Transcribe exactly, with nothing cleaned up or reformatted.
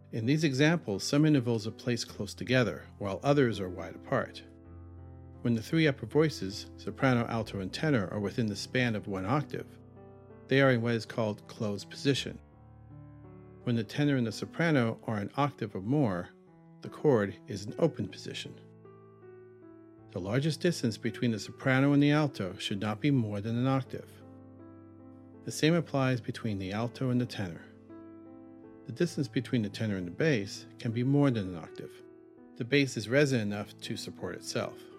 In these examples, some intervals are placed close together, while others are wide apart. When the three upper voices, soprano, alto, and tenor, are within the span of one octave, they are in what is called closed position. When the tenor and the soprano are an octave or more, the chord is in open position. The largest distance between the soprano and the alto should not be more than an octave. The same applies between the alto and the tenor. The distance between the tenor and the bass can be more than an octave. The bass is resonant enough to support itself.